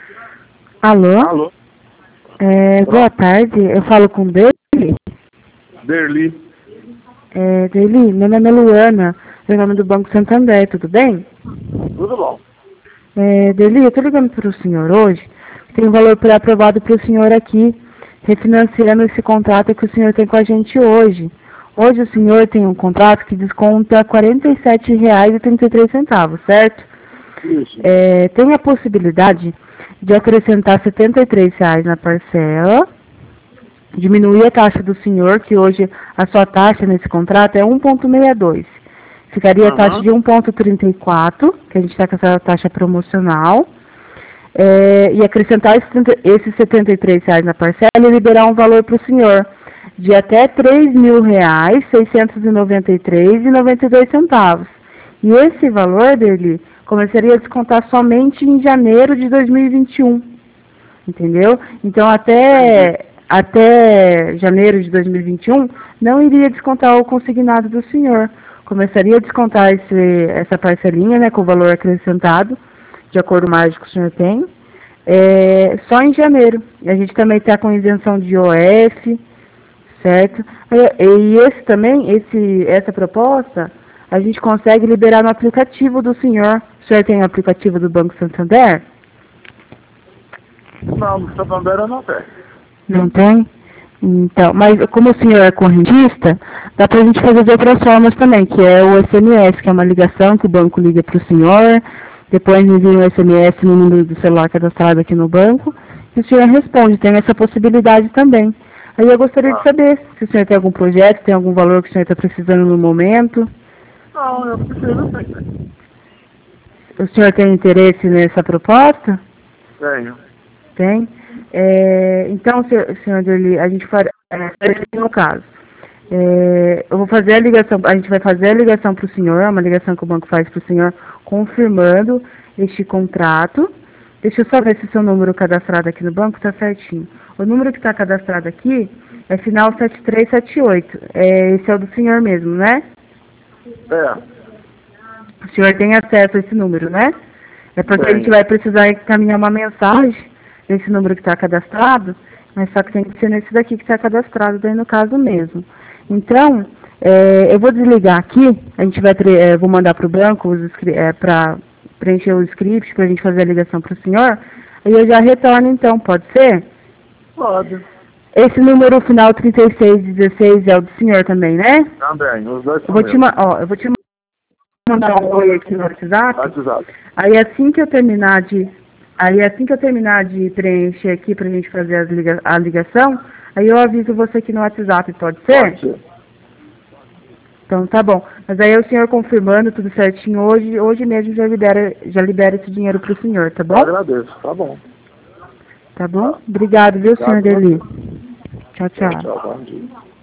Alô? Alô? Boa tarde, eu falo com o Derli. Derli. Derli, meu nome é Luana, meu nome é do Banco Santander, tudo bem? Tudo bom. Derli, eu estou ligando para o senhor hoje, tem um valor pré-aprovado para o senhor aqui, refinanciando esse contrato que o senhor tem com a gente hoje. Hoje o senhor tem um contrato que desconta R$ 47,33, certo? Isso. Tem a possibilidade de acrescentar R$ 73 na parcela, diminuir a taxa do senhor, que hoje a sua taxa nesse contrato é 1,62. Ficaria a taxa de 1,34, que a gente está com essa taxa promocional, e acrescentar esses R$ 73 na parcela e liberar um valor para o senhor de até R$ 3.693,92. E esse valor dele começaria a descontar somente em janeiro de 2021, entendeu? Então até janeiro de 2021 não iria descontar o consignado do senhor. Começaria a descontar essa parcelinha, né, com o valor acrescentado, de acordo com o margem que o senhor tem, só em janeiro. E a gente também está com isenção de IOF, certo? E essa proposta, a gente consegue liberar no aplicativo do senhor. O senhor tem o aplicativo do Banco Santander? Não, no Santander eu não tenho. Não tem? Então, mas como o senhor é correntista, dá para a gente fazer de outras formas também, que é o SMS, que é uma ligação que o banco liga para o senhor, depois envia um SMS no número do celular cadastrado aqui no banco, e o senhor responde, tem essa possibilidade também. Aí eu gostaria de saber se o senhor tem algum projeto, tem algum valor que o senhor está precisando no momento. Não, eu preciso sim. O senhor tem interesse nessa proposta? Tenho. Tem? Então, senhor Derli, a gente faz no caso. Eu vou fazer a ligação, a gente vai fazer a ligação para o senhor, uma ligação que o banco faz para o senhor, confirmando este contrato. Deixa eu só ver se o seu número cadastrado aqui no banco está certinho. O número que está cadastrado aqui é final 7378. Esse é o do senhor mesmo, né? O senhor tem acesso a esse número, né? É porque a gente vai precisar encaminhar uma mensagem nesse número que está cadastrado, mas só que tem que ser nesse daqui que está cadastrado, daí no caso mesmo. Então, eu vou desligar aqui, a gente vai vou mandar para o banco para preencher o script, para a gente fazer a ligação para o senhor, aí eu já retorno então, pode ser? Pode. Esse número final 3616 é o do senhor também, né? Também, os dois Eu vou te mandar um oi aqui no WhatsApp. Aí assim que eu terminar de preencher aqui pra gente fazer a ligação, aí eu aviso você aqui no WhatsApp, pode ser? Pode ser. Então tá bom. Mas aí o senhor confirmando tudo certinho hoje mesmo já libera esse dinheiro pro senhor, tá bom? Eu agradeço, tá bom. Tá bom? Obrigado, viu, senhor Derli? Tchau, tchau. Tchau, bom dia.